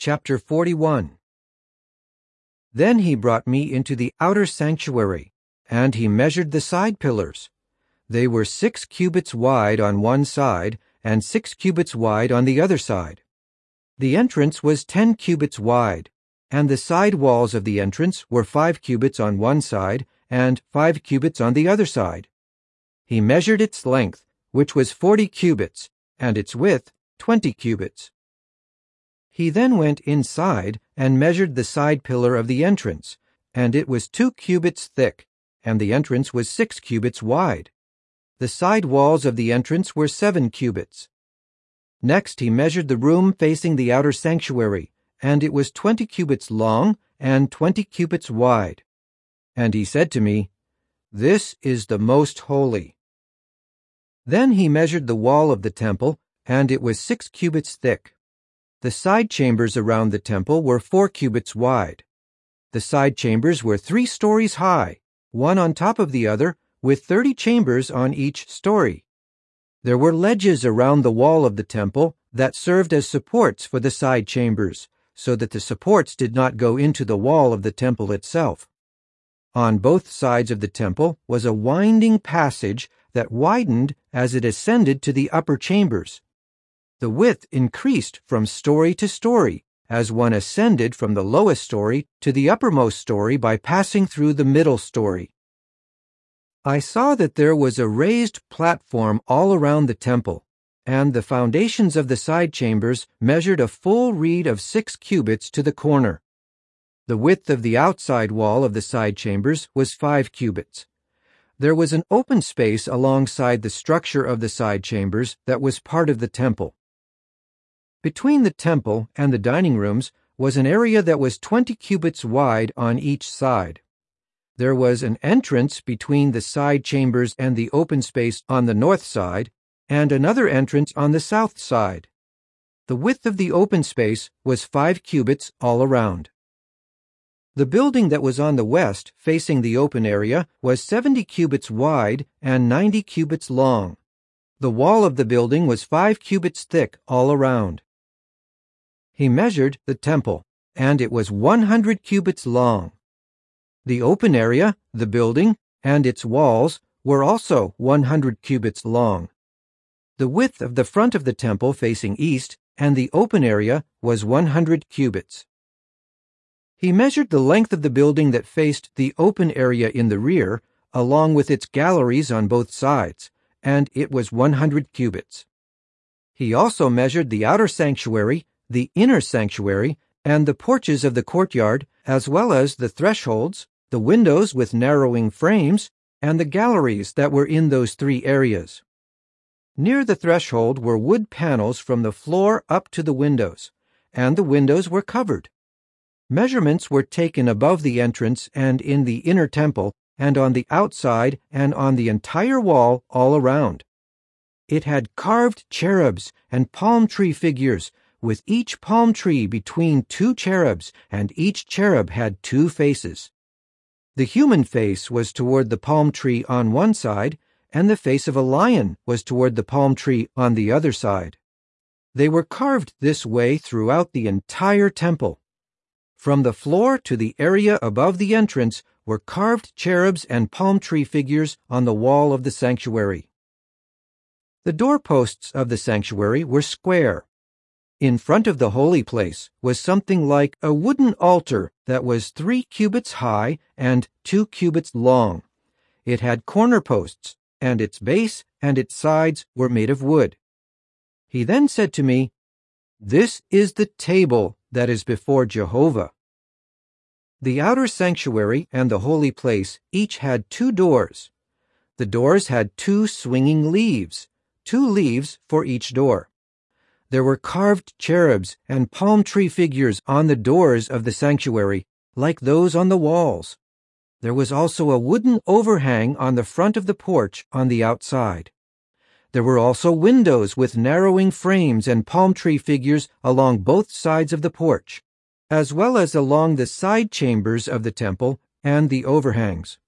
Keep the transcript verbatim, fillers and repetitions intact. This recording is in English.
Chapter forty-one. Then he brought me into the outer sanctuary, and he measured the side pillars. They were six cubits wide on one side, and six cubits wide on the other side. The entrance was ten cubits wide, and the side walls of the entrance were five cubits on one side, and five cubits on the other side. He measured its length, which was forty cubits, and its width twenty cubits. He then went inside and measured the side pillar of the entrance, and it was two cubits thick, and the entrance was six cubits wide. The side walls of the entrance were seven cubits. Next he measured the room facing the outer sanctuary, and it was twenty cubits long and twenty cubits wide. And he said to me, "This is the most holy." Then he measured the wall of the temple, and it was six cubits thick. The side chambers around the temple were four cubits wide. The side chambers were three stories high, one on top of the other, with thirty chambers on each story. There were ledges around the wall of the temple that served as supports for the side chambers, so that the supports did not go into the wall of the temple itself. On both sides of the temple was a winding passage that widened as it ascended to the upper chambers. The width increased from story to story as one ascended from the lowest story to the uppermost story by passing through the middle story. I saw that there was a raised platform all around the temple, and the foundations of the side chambers measured a full reed of six cubits to the corner. The width of the outside wall of the side chambers was five cubits. There was an open space alongside the structure of the side chambers that was part of the temple. Between the temple and the dining rooms was an area that was twenty cubits wide on each side. There was an entrance between the side chambers and the open space on the north side, and another entrance on the south side. The width of the open space was five cubits all around. The building that was on the west, facing the open area, was seventy cubits wide and ninety cubits long. The wall of the building was five cubits thick all around. He measured the temple, and it was one hundred cubits long. The open area, the building, and its walls were also one hundred cubits long. The width of the front of the temple facing east and the open area was one hundred cubits. He measured the length of the building that faced the open area in the rear, along with its galleries on both sides, and it was one hundred cubits. He also measured the outer sanctuary, the inner sanctuary, and the porches of the courtyard, as well as the thresholds, the windows with narrowing frames, and the galleries that were in those three areas. Near the threshold were wood panels from the floor up to the windows, and the windows were covered. Measurements were taken above the entrance and in the inner temple, and on the outside and on the entire wall all around. It had carved cherubs and palm tree figures, with each palm tree between two cherubs, and each cherub had two faces. The human face was toward the palm tree on one side, and the face of a lion was toward the palm tree on the other side. They were carved this way throughout the entire temple. From the floor to the area above the entrance were carved cherubs and palm tree figures on the wall of the sanctuary. The doorposts of the sanctuary were square. In front of the holy place was something like a wooden altar that was three cubits high and two cubits long. It had corner posts, and its base and its sides were made of wood. He then said to me, "This is the table that is before Jehovah." The outer sanctuary and the holy place each had two doors. The doors had two swinging leaves, two leaves for each door. There were carved cherubs and palm tree figures on the doors of the sanctuary, like those on the walls. There was also a wooden overhang on the front of the porch on the outside. There were also windows with narrowing frames and palm tree figures along both sides of the porch, as well as along the side chambers of the temple and the overhangs.